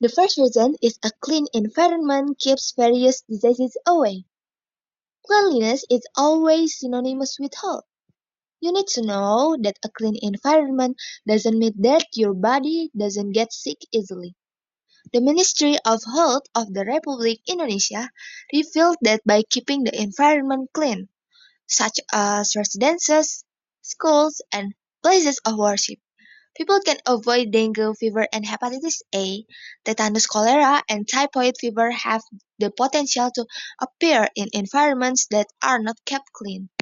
The first reason is a clean environment keeps various diseases away. Cleanliness is always synonymous with health. You need to know that a clean environment doesn't mean that your body doesn't get sick easily. The Ministry of Health of the Republic Indonesia revealed that by keeping the environment clean, such as residences, schools, and places of worship, people can avoid dengue fever and hepatitis A. Tetanus, cholera, and typhoid fever have the potential to appear in environments that are not kept clean.